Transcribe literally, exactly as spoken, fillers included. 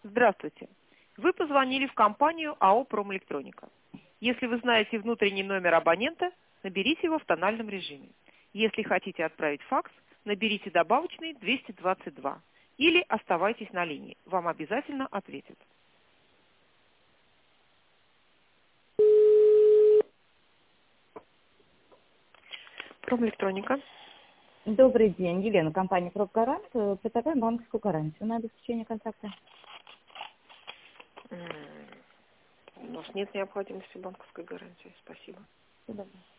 Здравствуйте. Вы позвонили в компанию АО «Промэлектроника». Если вы знаете внутренний номер абонента, наберите его в тональном режиме. Если хотите отправить факс, наберите добавочный двести двадцать два или оставайтесь на линии. Вам обязательно ответят. Промэлектроника. Добрый день, Елена, компания «Пробгарант». Э, Предлагаем банковскую гарантию на обеспечение контракта. М, У нас нет необходимости банковской гарантии. Спасибо. Всего доброго.